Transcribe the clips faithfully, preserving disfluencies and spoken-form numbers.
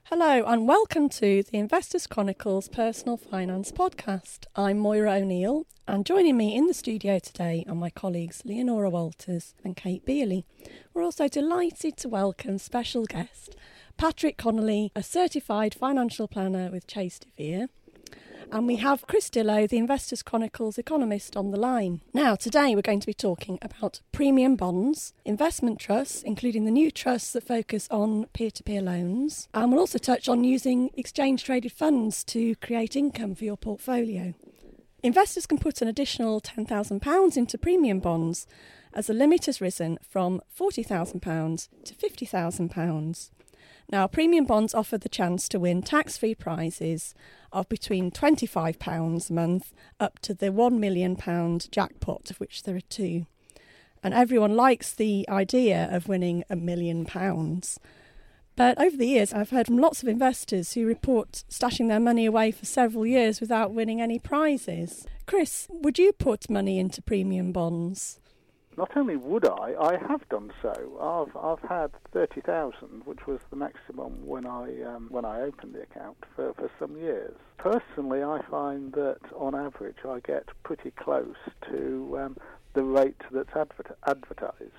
Hello and welcome to the Investors Chronicles Personal Finance Podcast. I'm Moira O'Neill and joining me in the studio today are my colleagues Leonora Walters and Kate Bealey. We're also delighted to welcome special guest Patrick Connolly, a certified financial planner with Chase de Vere. And we have Chris Dillow, the Investors Chronicles economist, on the line. Now, today we're going to be talking about premium bonds, investment trusts, including the new trusts that focus on peer-to-peer loans. And we'll also touch on using exchange-traded funds to create income for your portfolio. Investors can put an additional ten thousand pounds into premium bonds, as the limit has risen from forty thousand pounds to fifty thousand pounds. Now, premium bonds offer the chance to win tax-free prizes of between twenty-five pounds a month up to the one million pounds jackpot, of which there are two. And everyone likes the idea of winning a million pounds. But over the years, I've heard from lots of investors who report stashing their money away for several years without winning any prizes. Chris, would you put money into premium bonds? Not only would I, I have done so. I've I've had thirty thousand, which was the maximum when I um, when I opened the account for, for some years. Personally, I find that on average I get pretty close to um, the rate that's adver- advertised.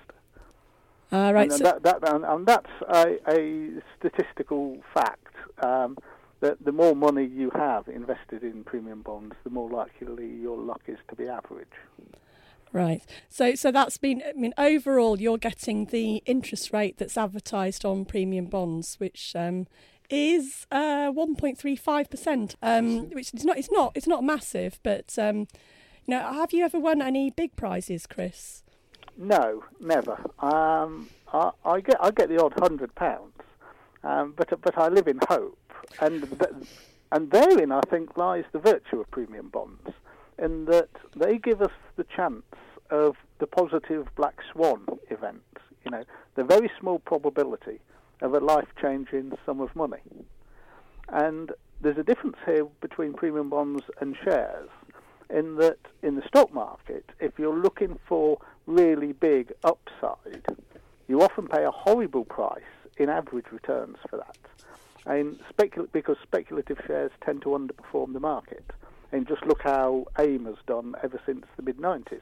Uh, right, and, so that, that, and, and that's a, a statistical fact. Um, that the more money you have invested in premium bonds, the more likely your luck is to be average. Right. So so that's been, I mean, overall, you're getting the interest rate that's advertised on premium bonds, which um, is uh, one point three five percent, um, which is not, it's not, it's not massive, but, um, you know, have you ever won any big prizes, Chris? No, never. Um, I, I get I get the odd hundred pounds, um, but but I live in hope, and and therein I think lies the virtue of premium bonds, in that they give us the chance of the positive black swan event, you know, the very small probability of a life-changing sum of money. And there's a difference here between premium bonds and shares, in that in the stock market, if you're looking for really big upside, you often pay a horrible price in average returns for that. And specul- because speculative shares tend to underperform the market. And just look how AIM has done ever since the mid nineties.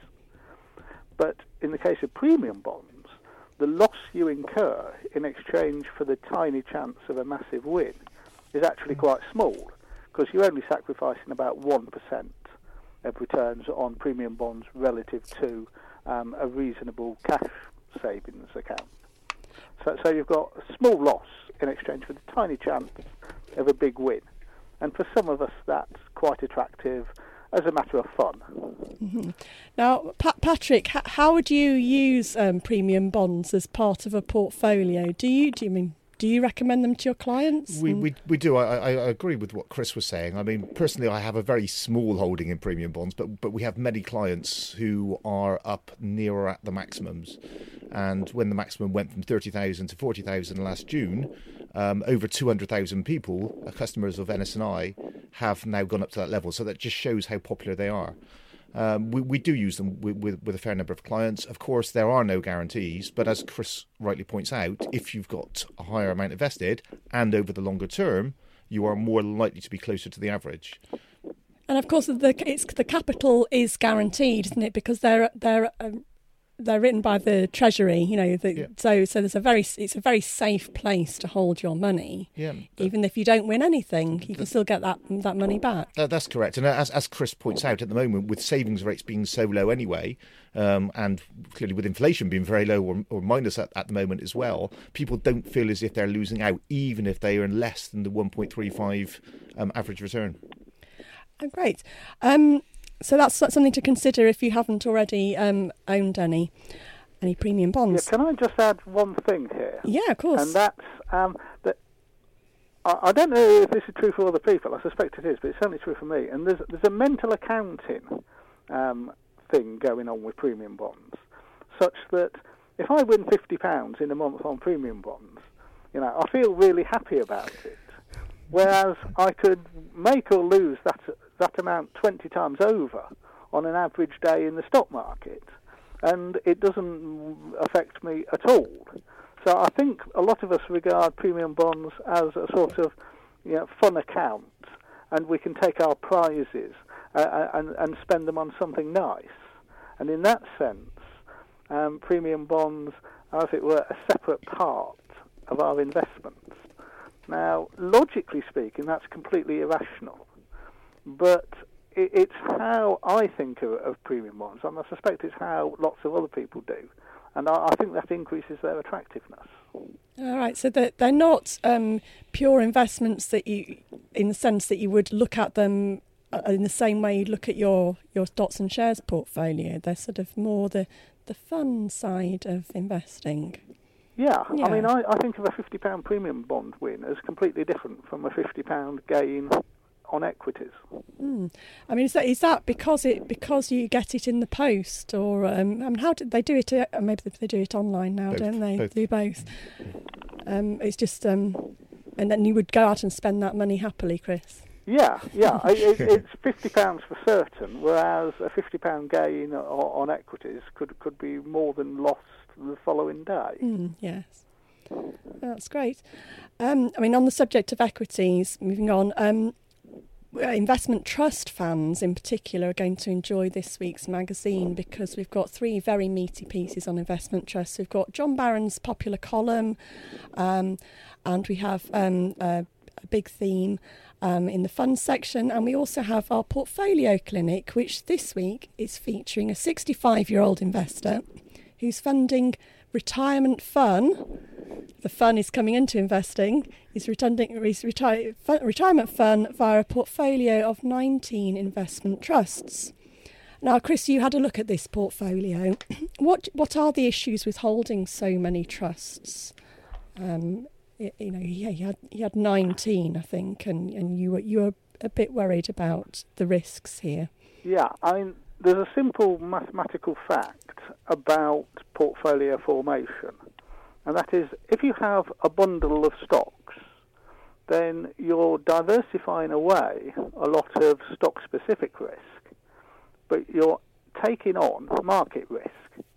But in the case of premium bonds, the loss you incur in exchange for the tiny chance of a massive win is actually quite small, because you're only sacrificing about one percent of returns on premium bonds relative to um, a reasonable cash savings account. So, so you've got a small loss in exchange for the tiny chance of a big win. And for some of us, that's quite attractive as a matter of fun. Mm-hmm. Now, pa- Patrick, h- how would you use um, premium bonds as part of a portfolio? Do you do you mean do you recommend them to your clients? We we we do. I, I agree with what Chris was saying. I mean, personally, I have a very small holding in premium bonds, but but we have many clients who are up near or at the maximums. And when the maximum went from thirty thousand to forty thousand last June, um, over two hundred thousand people, uh, customers of N S and I, have now gone up to that level. So that just shows how popular they are. Um, we, we do use them with, with, with a fair number of clients. Of course, there are no guarantees, but as Chris rightly points out, if you've got a higher amount invested and over the longer term, you are more likely to be closer to the average. And of course, the it's, the capital is guaranteed, isn't it? Because they're they're um, they're written by the Treasury, you know. The, yeah. So so there's a very it's a very safe place to hold your money. Yeah. Even if you don't win anything, you can still get that that money back. Uh, that's correct. And as as Chris points out, at the moment, with savings rates being so low anyway, um, and clearly with inflation being very low or, or minus at, at the moment as well, people don't feel as if they're losing out, even if they earn less than the one point three five um, average return. Oh, great. Um, so that's something to consider if you haven't already um, owned any any premium bonds. Yeah, can I just add one thing here? Yeah, of course. And that's um, that. I, I don't know if this is true for other people. I suspect it is, but it's certainly true for me. And there's there's a mental accounting um, thing going on with premium bonds, such that if I win fifty pounds in a month on premium bonds, you know, I feel really happy about it. Whereas I could make or lose that that amount twenty times over on an average day in the stock market, and it doesn't affect me at all. So I think a lot of us regard premium bonds as a sort of, you know, fun account, and we can take our prizes uh, and, and spend them on something nice. And in that sense, um, premium bonds are, as it were, a separate part of our investments. Now, logically speaking, that's completely irrational, but it, it's how I think of, of premium bonds, and I suspect it's how lots of other people do, and I, I think that increases their attractiveness. All right, so they're, they're not um, pure investments that you, in the sense that you would look at them in the same way you look at your, your stocks and shares portfolio. They're sort of more the, the fun side of investing. Yeah, yeah. I mean, I, I think of a fifty pounds premium bond win as completely different from a fifty pounds gain on equities. Mm. I mean, is that is that because it because you get it in the post, or um, I mean, how did they do it? Uh, maybe they do it online now, both, don't they? Both. Do both. Um, it's just, um, and then you would go out and spend that money happily, Chris. Yeah, yeah, it, it's fifty pounds for certain, whereas a fifty pounds gain on, on equities could could be more than lost the following day. Mm, yes. That's great. Um, I mean, on the subject of equities, moving on, um, investment trust fans in particular are going to enjoy this week's magazine because we've got three very meaty pieces on investment trusts. We've got John Barron's popular column, um, and we have um, a, a big theme um, in the funds section, and we also have our portfolio clinic, which this week is featuring a sixty-five-year-old investor who's funding retirement fun. The fun is coming into investing. He's retunding his reti- fun, retirement fund via a portfolio of nineteen investment trusts. Now, Chris, you had a look at this portfolio. what what are the issues with holding so many trusts? Um, you, you know, yeah, he had he had nineteen, I think, and, and you were you were a bit worried about the risks here. Yeah, I mean, there's a simple mathematical fact about portfolio formation, and that is if you have a bundle of stocks, then you're diversifying away a lot of stock-specific risk, but you're taking on market risk.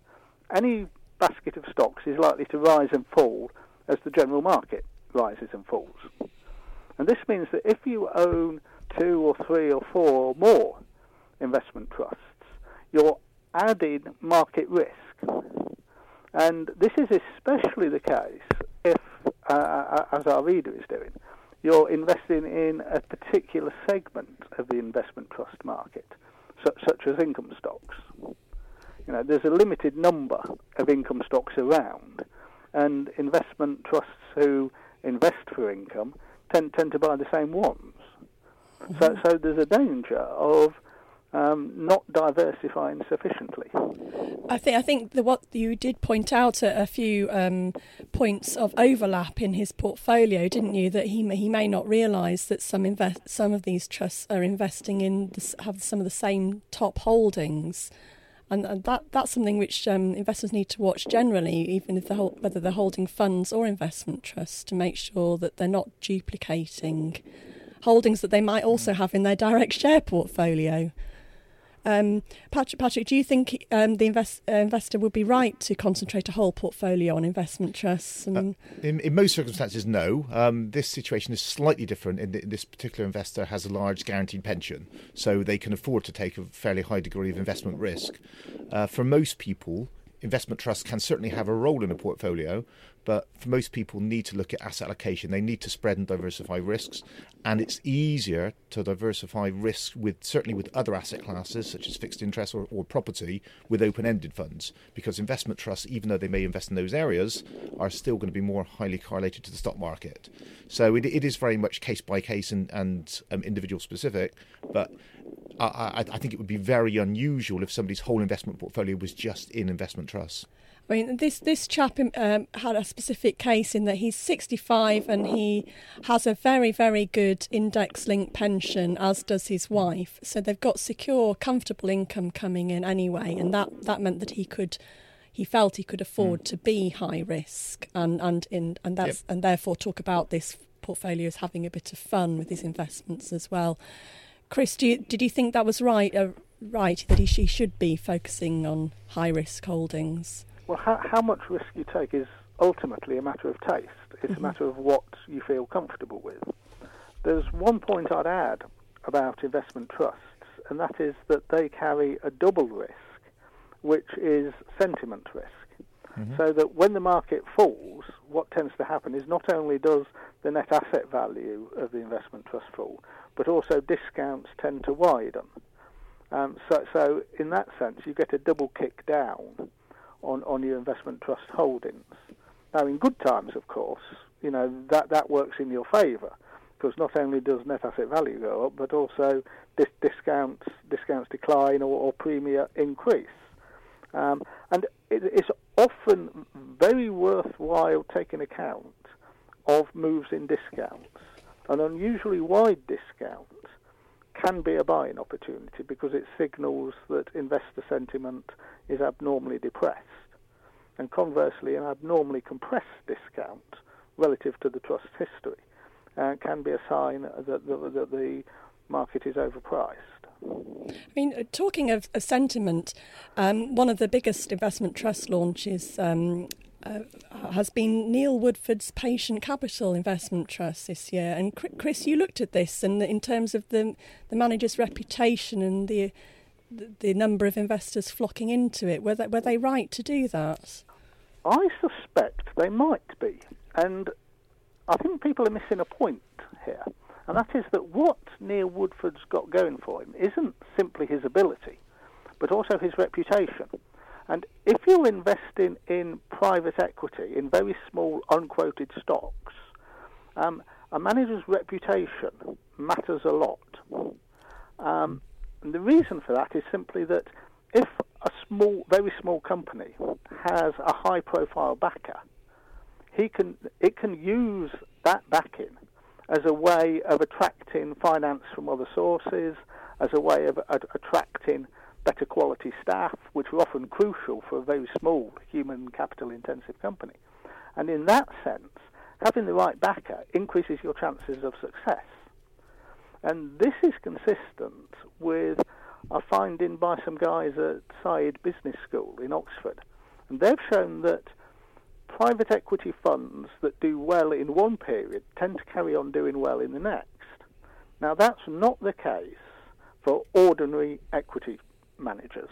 Any basket of stocks is likely to rise and fall as the general market rises and falls. And this means that if you own two or three or four or more investment trusts, you're adding market risk. And this is especially the case if, uh, as our reader is doing, you're investing in a particular segment of the investment trust market, such, such as income stocks. You know, there's a limited number of income stocks around, and investment trusts who invest for income tend, tend to buy the same ones. Mm-hmm. So, so there's a danger of Um, not diversifying sufficiently. I think I think the, what you did point out a, a few um, points of overlap in his portfolio, didn't you? That he may, he may not realise that some invest some of these trusts are investing in this, have some of the same top holdings, and, and that that's something which um, investors need to watch generally, even if they're, whether they're holding funds or investment trusts, to make sure that they're not duplicating holdings that they might also have in their direct share portfolio. Um, Patrick, Patrick, do you think um, the invest, uh, investor would be right to concentrate a whole portfolio on investment trusts? And... Uh, in, in most circumstances, no. Um, this situation is slightly different in that this particular investor has a large guaranteed pension, so they can afford to take a fairly high degree of investment risk. Uh, for most people, investment trusts can certainly have a role in a portfolio, but for most people need to look at asset allocation. They need to spread and diversify risks, and it's easier to diversify risks with certainly with other asset classes such as fixed interest or, or property with open-ended funds, because investment trusts, even though they may invest in those areas, are still going to be more highly correlated to the stock market. So it, it is very much case by case and, and um, individual specific, but I, I, I think it would be very unusual if somebody's whole investment portfolio was just in investment trusts. I mean, this this chap um, had a specific case in that he's sixty-five and he has a very, very good index-linked pension, as does his wife. So they've got secure, comfortable income coming in anyway, and that, that meant that he could, he felt he could afford mm. to be high risk, and and in and that's yep. and therefore talk about this portfolio as having a bit of fun with his investments as well. Chris, do you, did you think that was right? Uh, right, that he, he should be focusing on high risk holdings? Well, how, how much risk you take is ultimately a matter of taste. It's mm-hmm. a matter of what you feel comfortable with. There's one point I'd add about investment trusts, and that is that they carry a double risk, which is sentiment risk. Mm-hmm. So that when the market falls, what tends to happen is not only does the net asset value of the investment trust fall, but also discounts tend to widen. Um, so, so in that sense, you get a double kick down on, on your investment trust holdings. Now, in good times, of course, you know, that, that works in your favour, because not only does net asset value go up, but also dis- discounts discounts decline or, or premia increase. Um, and it, it's often very worthwhile taking account of moves in discounts. An unusually wide discount can be a buying opportunity because it signals that investor sentiment is abnormally depressed. And conversely, an abnormally compressed discount relative to the trust's history uh, can be a sign that the, that the market is overpriced. I mean, talking of, of sentiment, um, one of the biggest investment trust launches um, uh, has been Neil Woodford's Patient Capital Investment Trust this year. And Chris, you looked at this, and in terms of the the manager's reputation and the the, the number of investors flocking into it, were they, were they right to do that? I suspect they might be, and I think people are missing a point here. And that is that what Neil Woodford's got going for him isn't simply his ability, but also his reputation. And if you're investing in private equity, in very small, unquoted stocks, um, a manager's reputation matters a lot. Um, and the reason for that is simply that if a small, very small company has a high-profile backer, he can it can use that backing as a way of attracting finance from other sources, as a way of uh, attracting better quality staff, which are often crucial for a very small human capital intensive company. And in that sense, having the right backer increases your chances of success. And this is consistent with a finding by some guys at Said Business School in Oxford. And they've shown that private equity funds that do well in one period tend to carry on doing well in the next. Now, that's not the case for ordinary equity managers.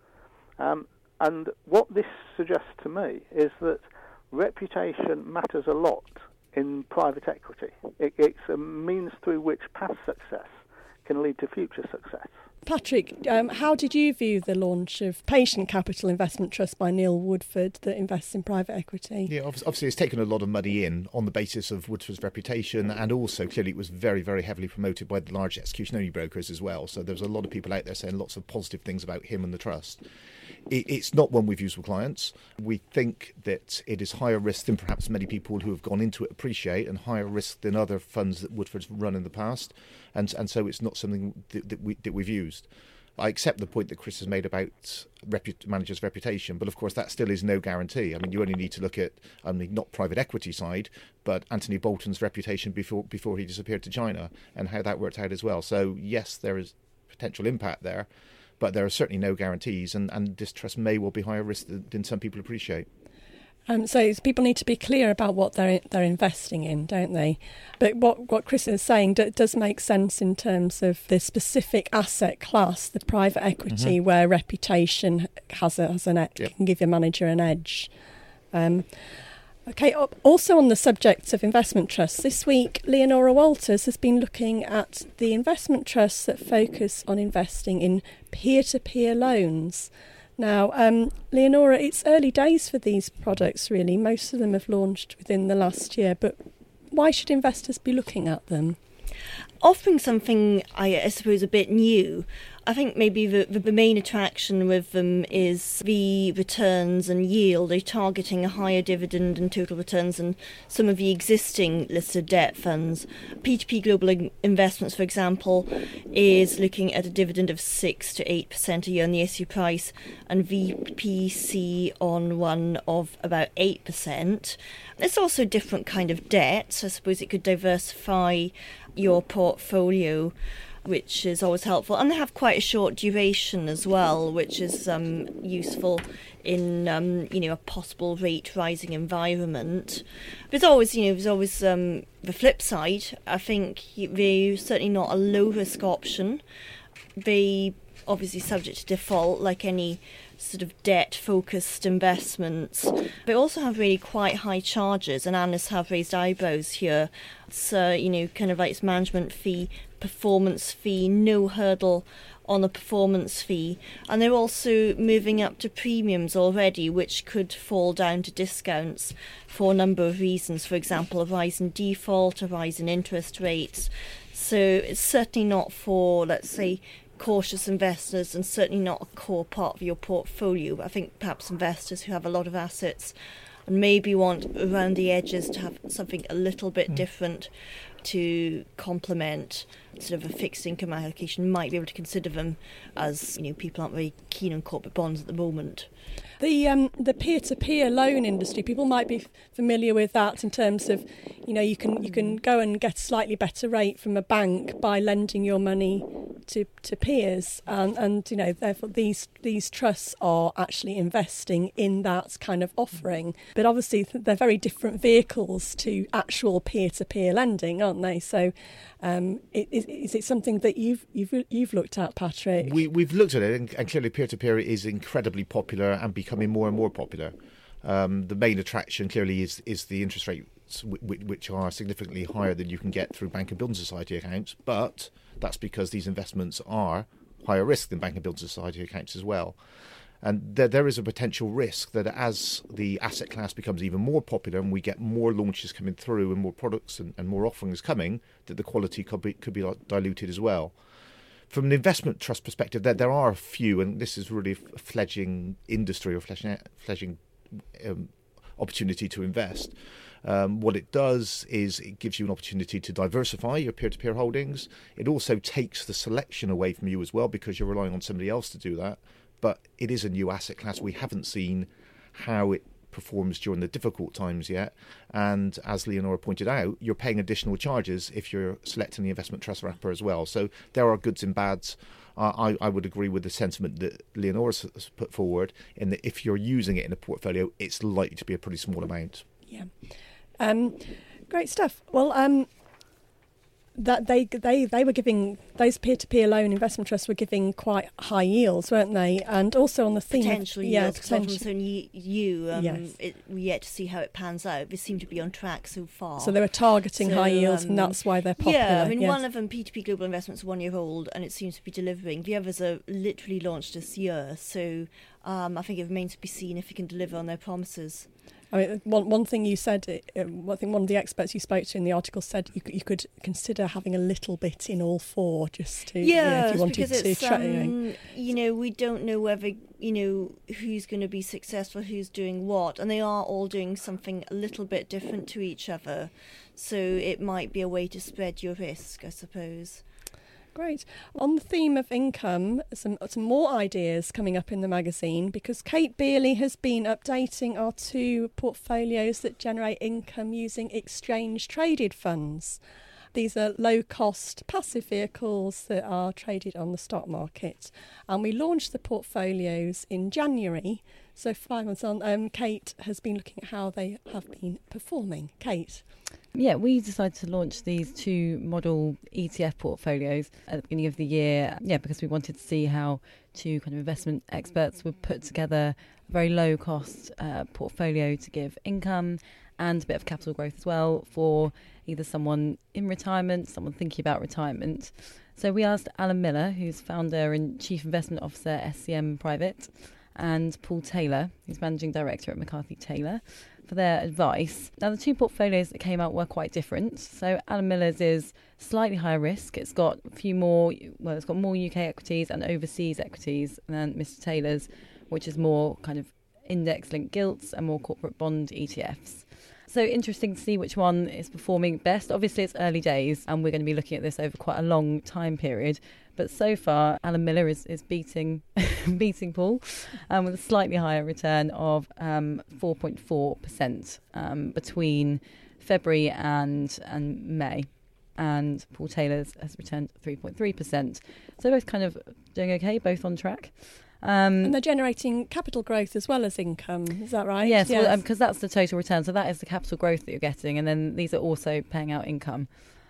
Um, and what this suggests to me is that reputation matters a lot in private equity. It, it's a means through which past success can lead to future success. Patrick, um, how did you view the launch of Patient Capital Investment Trust by Neil Woodford that invests in private equity? Yeah, obviously it's taken a lot of money in on the basis of Woodford's reputation, and also clearly it was very, very heavily promoted by the large execution-only brokers as well. So there's a lot of people out there saying lots of positive things about him and the trust. It's not one we've used with clients. We think that it is higher risk than perhaps many people who have gone into it appreciate, and higher risk than other funds that Woodford's run in the past, and and so it's not something that, that we that we've used. I accept the point that Chris has made about repu- managers' reputation, but of course that still is no guarantee. I mean, you only need to look at, I mean, not private equity side, but Anthony Bolton's reputation before before he disappeared to China, and how that worked out as well. So yes, there is potential impact there, but there are certainly no guarantees, and, and this trust may well be higher risk than, than some people appreciate. Um, so people need to be clear about what they're they're investing in, don't they? But what, what Chris is saying d- does make sense in terms of the specific asset class, the private equity, mm-hmm. where reputation has a, has an ed- yep. can give your manager an edge. Um, okay. Also on the subject of investment trusts, this week Leonora Walters has been looking at the investment trusts that focus on investing in peer-to-peer loans. Now, um, Leonora, it's early days for these products, really. Most of them have launched within the last year, but why should investors be looking at them? Offering something, I, I suppose, a bit new. I think maybe the, the main attraction with them is the returns and yield. They're targeting a higher dividend and total returns than some of the existing listed debt funds. P two P Global Investments, for example, is looking at a dividend of six to eight percent a year on the issue price, and V P C on one of about eight percent. There's also a different kind of debt, so I suppose it could diversify your portfolio. which is always helpful. And they have quite a short duration as well, which is um, useful in um, you know, a possible rate rising environment. But there's always, you know, there's always um, the flip side. I think they're certainly not a low risk option. They obviously subject to default like any sort of debt-focused investments. They also have really quite high charges, and analysts have raised eyebrows here. So, you know, kind of like it's management fee, performance fee, no hurdle on the performance fee. And they're also moving up to premiums already, which could fall down to discounts for a number of reasons. For example, a rise in default, a rise in interest rates. So it's certainly not for, let's say, cautious investors, and certainly not a core part of your portfolio. I think perhaps investors who have a lot of assets and maybe want around the edges to have something a little bit mm. different to complement sort of a fixed income allocation might be able to consider them, as you know, people aren't very keen on corporate bonds at the moment. The um, the peer-to-peer loan industry, people might be f- familiar with that in terms of, you know, you can you can go and get a slightly better rate from a bank by lending your money to, to peers, and, and you know, therefore these these trusts are actually investing in that kind of offering. But obviously they're very different vehicles to actual peer-to-peer lending, aren't they? So um, is, is it something that you've you've you've looked at, Patrick? We we've looked at it, and, and clearly peer-to-peer is incredibly popular and becoming more and more popular. Um, the main attraction clearly is is the interest rates, w- w- which are significantly higher than you can get through Bank and Building Society accounts, but that's because these investments are higher risk than Bank and Building Society accounts as well. And there, there is a potential risk that as the asset class becomes even more popular and we get more launches coming through and more products and, and more offerings coming, that the quality could be could be diluted as well. From an investment trust perspective, there there are a few, and this is really a fledgling industry or fledgling, fledgling um, opportunity to invest. Um, what it does is it gives you an opportunity to diversify your peer-to-peer holdings. It also takes the selection away from you as well, because you're relying on somebody else to do that. But it is a new asset class. We haven't seen how it performs during the difficult times yet. And as Leonora pointed out, you're paying additional charges if you're selecting the investment trust wrapper as well. So there are goods and bads. Uh, I, I would agree with the sentiment that Leonora has put forward, in that if you're using it in a portfolio, it's likely to be a pretty small amount. Yeah. Um, great stuff. Well, um, that they they they were giving, those peer-to-peer loan investment trusts were giving quite high yields, weren't they? And also on the theme potential of, yields, yeah, because often it's only you. Um, yes. it, we yet to see how it pans out. They seem to be on track so far. So they were targeting so, high yields, um, and that's why they're popular. Yeah, I mean, yes. one of them, P two P Global Investments, one year old, and it seems to be delivering. The others are literally launched this year, so um, I think it remains to be seen if it can deliver on their promises. I mean, one one thing you said, uh, I think one of the experts you spoke to in the article said you, you could consider having a little bit in all four, just to, yeah, you know, if you wanted because to it's, try. um, You know. you know, we don't know whether, you know, who's going to be successful, who's doing what, and they are all doing something a little bit different to each other. So it might be a way to spread your risk, I suppose. Great. On the theme of income, some some more ideas coming up in the magazine, because Kate Beerley has been updating our two portfolios that generate income using exchange-traded funds. These are low-cost passive vehicles that are traded on the stock market. And we launched the portfolios in January. So five months on, um, Kate has been looking at how they have been performing. Kate? Yeah, we decided to launch these two model E T F portfolios at the beginning of the year, yeah, because we wanted to see how two kind of investment experts would put together a very low-cost uh, portfolio to give income and a bit of capital growth as well for either someone in retirement, someone thinking about retirement. So we asked Alan Miller, who's founder and chief investment officer at S C M Private, and Paul Taylor, who's managing director at McCarthy Taylor, for their advice. Now, the two portfolios that came out were quite different. So Alan Miller's is slightly higher risk. It's got a few more, well, it's got more U K equities and overseas equities than Mister Taylor's, which is more kind of index-linked gilts and more corporate bond E T Fs. So interesting to see which one is performing best. Obviously, it's early days, and we're going to be looking at this over quite a long time period. But so far, Alan Miller is, is beating beating Paul um, with a slightly higher return of um, four point four percent um, between February and, and May. and Paul Taylor's has returned three point three percent. So both kind of doing okay, both on track. Um, and they're generating capital growth as well as income, is that right? Yes, because yes. um, that's the total return. So that is the capital growth that you're getting, and then these are also paying out income.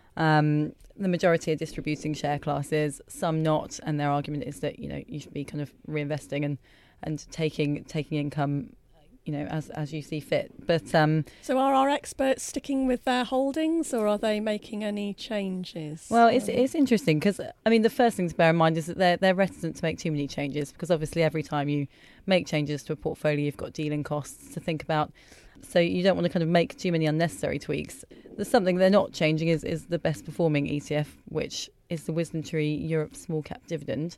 Um, the majority are distributing share classes, some not, and their argument is that, you know, you should be kind of reinvesting and, and taking taking income, you know, as as you see fit. But um, so are our experts sticking with their holdings, or are they making any changes? Well, it's it's interesting because, I mean, the first thing to bear in mind is that they're they're reticent to make too many changes, because obviously every time you make changes to a portfolio, you've got dealing costs to think about. So you don't want to kind of make too many unnecessary tweaks. There's something they're not changing is is the best performing E T F, which is the WisdomTree Europe Small Cap Dividend,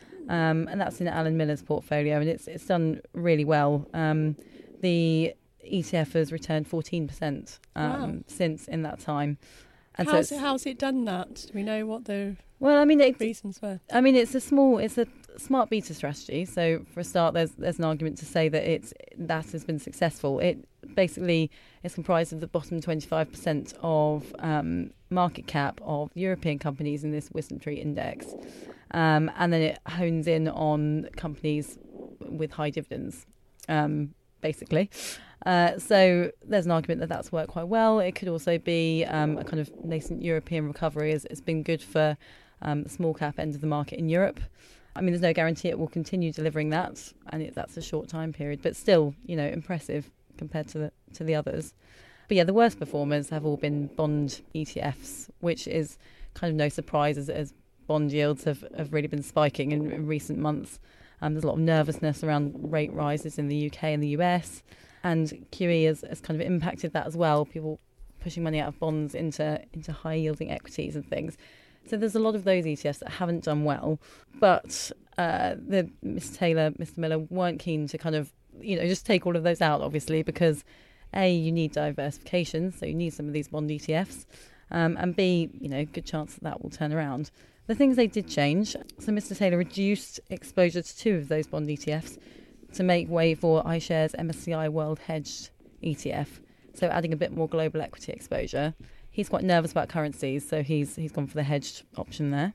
um, and that's in Alan Miller's portfolio, and it's it's done really well. Um, The E T F has returned fourteen percent um, wow. since in that time. And how's, so it, how's it done that? Do we know what the well, I mean, it, reasons were? I mean, it's a small, it's a smart beta strategy. So for a start, there's there's an argument to say that it's that has been successful. It basically is comprised of the bottom twenty-five percent of um, market cap of European companies in this WisdomTree index, um, and then it hones in on companies with high dividends. Um, basically. Uh, so there's an argument that that's worked quite well. It could also be um, a kind of nascent European recovery. It's, it's been good for um, the small cap end of the market in Europe. I mean, there's no guarantee it will continue delivering that, and it, that's a short time period, but still, you know, impressive compared to the to the others. But yeah, the worst performers have all been bond E T Fs, which is kind of no surprise as, as bond yields have, have really been spiking in, in recent months. Um, there's a lot of nervousness around rate rises in the U K and the U S, and Q E has, has kind of impacted that as well. People pushing money out of bonds into into high yielding equities and things. So there's a lot of those E T Fs that haven't done well, but uh, the Mister Taylor, Mister Miller weren't keen to kind of, you know, just take all of those out, obviously, because A, you need diversification, so you need some of these bond E T Fs, um, and B, you know, good chance that that will turn around. The things they did change, so Mister Taylor reduced exposure to two of those bond E T Fs to make way for iShares M S C I World Hedged E T F, so adding a bit more global equity exposure. He's quite nervous about currencies, so he's he's gone for the hedged option there.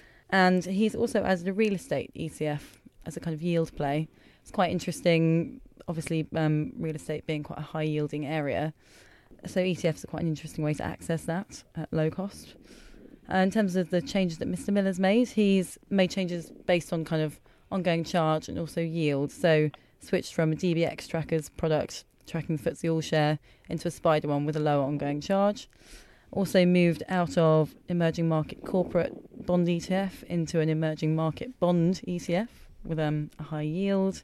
And he's also added a real estate E T F as a kind of yield play. It's quite interesting, obviously, um, real estate being quite a high-yielding area. So E T Fs are quite an interesting way to access that at low cost. Uh, in terms of the changes that Mister Miller's made, he's made changes based on kind of ongoing charge and also yield. So switched from a D B X trackers product tracking the F T S E All Share into a SPDR one with a lower ongoing charge. Also moved out of emerging market corporate bond E T F into an emerging market bond E T F with um, a high yield.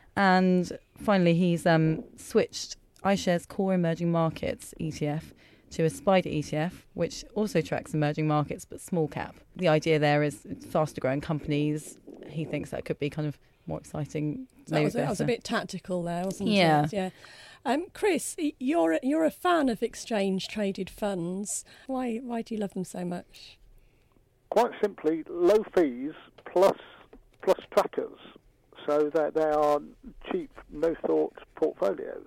And finally, he's um, switched iShares Core Emerging Markets E T F to a SPDR E T F, which also tracks emerging markets but small cap. The idea there is faster growing companies. He thinks that could be kind of more exciting. So that, was, that was a bit tactical there, wasn't yeah. it? Yeah. Um, Chris, you're a, you're a fan of exchange traded funds. Why why do you love them so much? Quite simply, low fees plus plus trackers, so that they are cheap, no thought portfolios.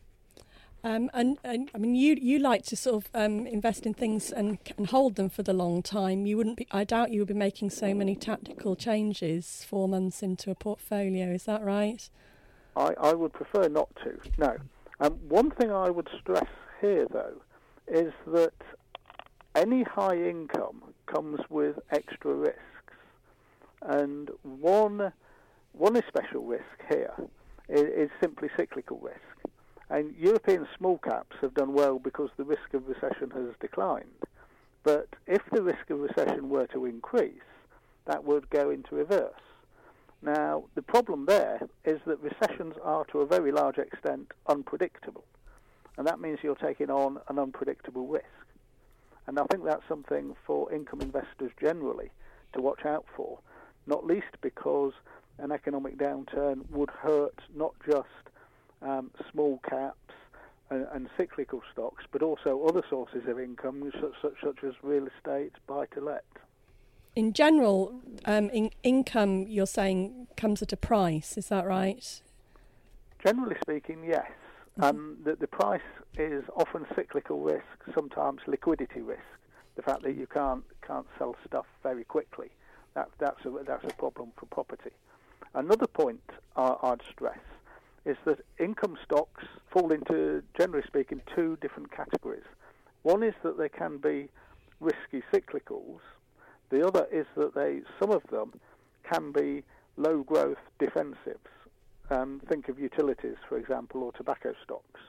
Um, and, and I mean, you you like to sort of um, invest in things and and hold them for the long time. You wouldn't be. I doubt you would be making so many tactical changes four months into a portfolio. Is that right? I, I would prefer not to. No. Um, one thing I would stress here, though, is that any high income comes with extra risks, and one one special risk here is, is simply cyclical risk. And European small caps have done well because the risk of recession has declined. But if the risk of recession were to increase, that would go into reverse. Now, the problem there is that recessions are to a very large extent unpredictable. And that means you're taking on an unpredictable risk. And I think that's something for income investors generally to watch out for, not least because an economic downturn would hurt not just Um, small caps and, and cyclical stocks, but also other sources of income, such, such, such as real estate, buy-to-let. In general, um, in, income, you're saying, comes at a price, is that right? Generally speaking, yes. Mm-hmm. Um, the, the price is often cyclical risk, sometimes liquidity risk. the fact that you can't can't sell stuff very quickly. That that's a that's a problem for property. Another point uh, I'd stress is that income stocks fall into, generally speaking, two different categories. One is that they can be risky cyclicals. The other is that they, some of them can be low-growth defensives. Um, think of utilities, for example, or tobacco stocks.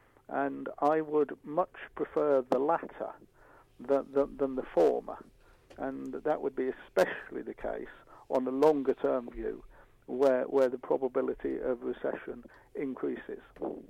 And I would much prefer the latter than, than, than the former. And that would be especially the case on a longer-term view, where where the probability of recession increases.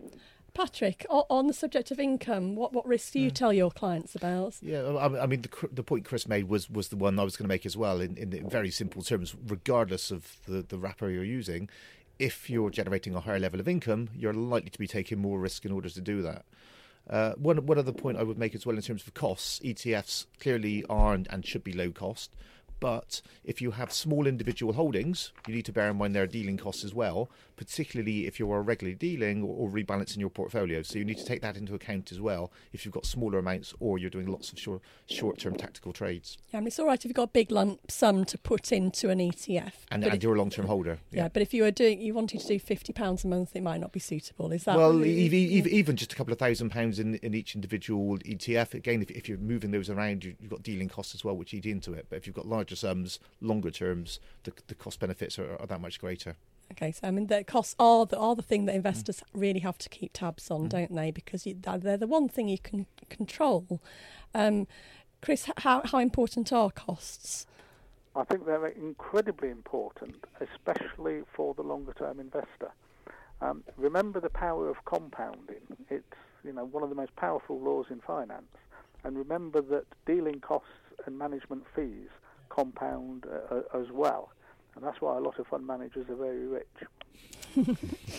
Patrick, on the subject of income, what, what risks do you mm. tell your clients about? Yeah, I mean, the, the point Chris made was, was the one I was going to make as well, in, in very simple terms. Regardless of the, the wrapper you're using, if you're generating a higher level of income, you're likely to be taking more risk in order to do that. Uh, one, one other point I would make as well in terms of costs, E T Fs clearly are and, and should be low cost. But if you have small individual holdings, you need to bear in mind their dealing costs as well, particularly if you are regularly dealing or, or rebalancing your portfolio. So you need to take that into account as well if you've got smaller amounts or you're doing lots of short, short-term tactical trades. Yeah, I mean, it's all right if you've got a big lump sum to put into an E T F. And, and if, you're a long-term holder. Yeah. yeah, but if you were doing, you wanted to do fifty pounds a month, it might not be suitable. Is that? Well, really, even, even just a couple of thousand pounds in, in each individual E T F. Again, if, if you're moving those around, you, you've got dealing costs as well, which eat into it. But if you've got larger sums, longer terms, the, the cost benefits are, are that much greater. Okay, so I mean, the costs are the, are the thing that investors mm. really have to keep tabs on, mm. don't they? Because you, they're the one thing you can control. Um, Chris, how, how important are costs? I think they're incredibly important, especially for the longer-term investor. Um, remember the power of compounding. It's, you know, one of the most powerful laws in finance. And remember that dealing costs and management fees compound uh, as well. And that's why a lot of fund managers are very rich.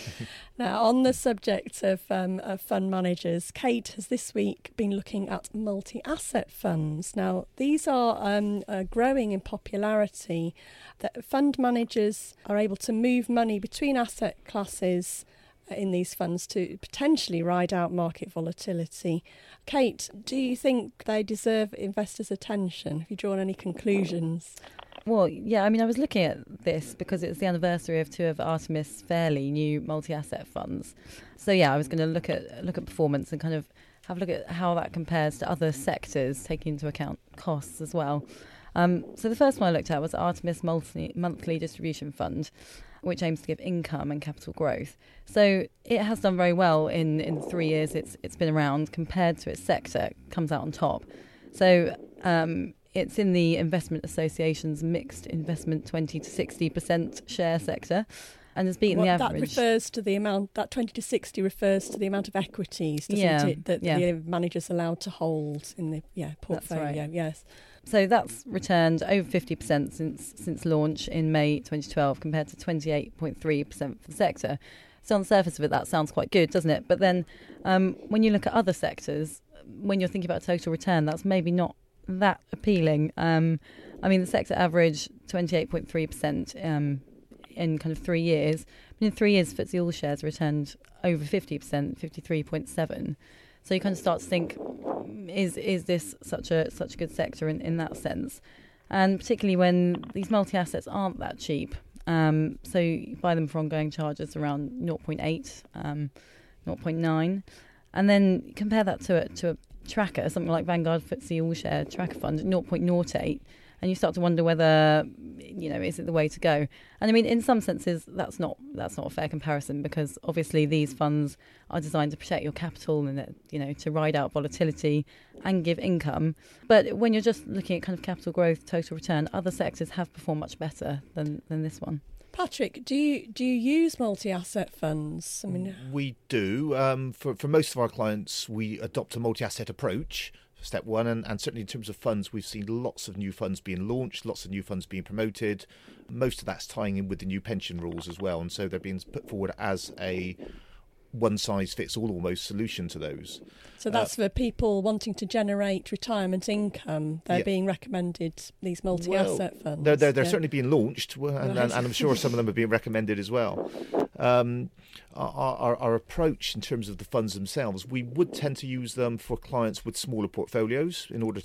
Now, on the subject of, um, of fund managers, Kate has this week been looking at multi-asset funds. Now, these are um, uh, growing in popularity. That fund managers are able to move money between asset classes in these funds to potentially ride out market volatility. Kate, do you think they deserve investors' attention? Have you drawn any conclusions? Well, yeah, I mean, I was looking at this because it's the anniversary of two of Artemis Fairley new multi-asset funds. So, yeah, I was going to look at look at performance and kind of have a look at how that compares to other sectors, taking into account costs as well. Um, so the first one I looked at was Artemis Multi- Monthly Distribution Fund, which aims to give income and capital growth. So it has done very well in, in the three years it's it's been around compared to its sector. It comes out on top. So um, it's in the Investment Association's mixed investment twenty to sixty percent share sector and has beaten well, the average. That refers to the amount, that twenty to sixty refers to the amount of equities, doesn't yeah, it, that yeah. the manager's allowed to hold in the yeah portfolio, That's right. yes. So that's returned over fifty percent since since launch in May twenty twelve compared to twenty-eight point three percent for the sector. So on the surface of it, that sounds quite good, doesn't it? But then um, when you look at other sectors, when you're thinking about total return, that's maybe not that appealing. Um, I mean, the sector average twenty-eight point three percent um, in kind of three years. But in three years, F T S E All Shares returned over fifty percent, fifty-three point seven. So you kind of start to think, is is this such a such a good sector in, in that sense? And particularly when these multi-assets aren't that cheap. Um, so you buy them for ongoing charges around zero point eight, um, zero point nine. And then compare that to a, to a tracker, something like Vanguard F T S E All Share Tracker Fund, zero point zero eight. And you start to wonder whether, you know, is it the way to go? And I mean, in some senses, that's not that's not a fair comparison because obviously these funds are designed to protect your capital and, you know, to ride out volatility and give income. But when you're just looking at kind of capital growth, total return, other sectors have performed much better than, than this one. Patrick, do you do you use multi-asset funds? I mean, we do. Um, for for most of our clients, we adopt a multi-asset approach. Step one, and, and certainly in terms of funds, we've seen lots of new funds being launched, lots of new funds being promoted. Most of that's tying in with the new pension rules as well, and so they're being put forward as a one-size-fits-all almost solution to those. So that's uh, for people wanting to generate retirement income. They're yeah. being recommended these multi-asset well, funds. They're, they're, they're yeah. certainly being launched, and, right. and, and I'm sure some of them are being recommended as well. Um, our, our, our approach in terms of the funds themselves, we would tend to use them for clients with smaller portfolios in order to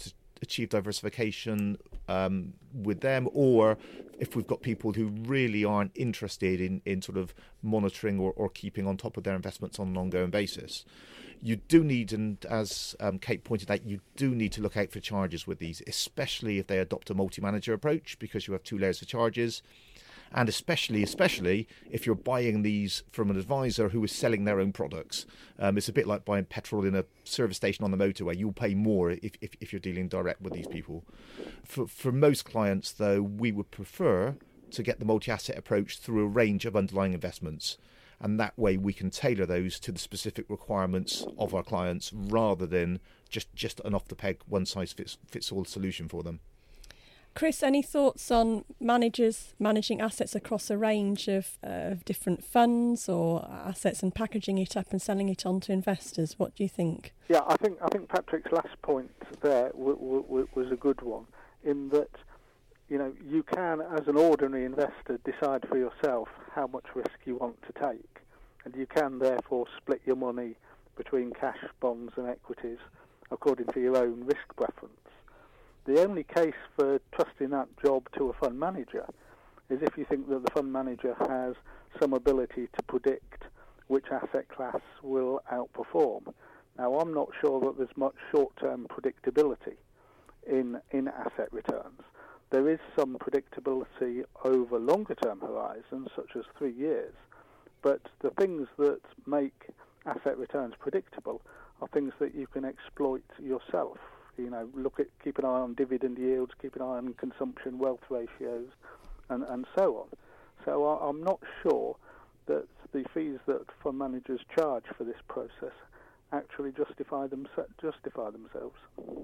achieve diversification um, with them, or if we've got people who really aren't interested in, in sort of monitoring or, or keeping on top of their investments on an ongoing basis. You do need, and as um, Kate pointed out, you do need to look out for charges with these, especially if they adopt a multi-manager approach, because you have two layers of charges. And especially, especially if you're buying these from an advisor who is selling their own products. Um, it's a bit like buying petrol in a service station on the motorway. You'll pay more if, if, if you're dealing direct with these people. For, for most clients, though, we would prefer to get the multi-asset approach through a range of underlying investments. And that way we can tailor those to the specific requirements of our clients rather than just, just an off-the-peg, one-size-fits-all solution for them. Chris, any thoughts on managers managing assets across a range of, uh, of different funds or assets and packaging it up and selling it on to investors? What do you think? Yeah, I think I think Patrick's last point there w- w- was a good one, in that, you know, you can, as an ordinary investor, decide for yourself how much risk you want to take, and you can therefore split your money between cash, bonds and equities according to your own risk preference. The only case for trusting that job to a fund manager is if you think that the fund manager has some ability to predict which asset class will outperform. Now, I'm not sure that there's much short-term predictability in, in asset returns. There is some predictability over longer-term horizons, such as three years, but the things that make asset returns predictable are things that you can exploit yourself. You know, look at, keep an eye on dividend yields, keep an eye on consumption, wealth ratios, and, and so on. So I, I'm not sure that the fees that fund managers charge for this process actually justify them justify themselves.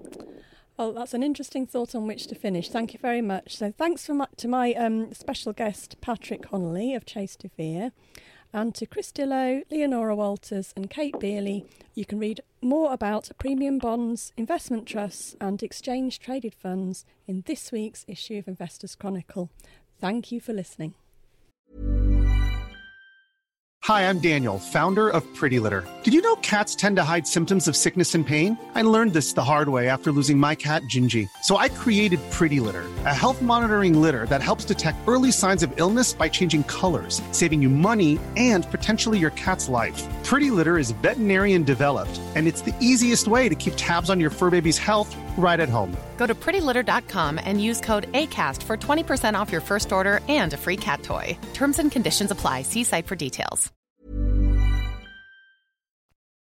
Well, that's an interesting thought on which to finish. Thank you very much. So thanks for my, to my um, special guest, Patrick Connolly of Chase de Vere, and to Chris Dillow, Leonora Walters and Kate Beerley. You can read more about premium bonds, investment trusts and exchange-traded funds in this week's issue of Investors Chronicle. Thank you for listening. Hi, I'm Daniel, founder of Pretty Litter. Did you know cats tend to hide symptoms of sickness and pain? I learned this the hard way after losing my cat, Gingy. So I created Pretty Litter, a health monitoring litter that helps detect early signs of illness by changing colors, saving you money and potentially your cat's life. Pretty Litter is veterinarian developed, and it's the easiest way to keep tabs on your fur baby's health right at home. Go to pretty litter dot com and use code ACAST for twenty percent off your first order and a free cat toy. Terms and conditions apply. See site for details.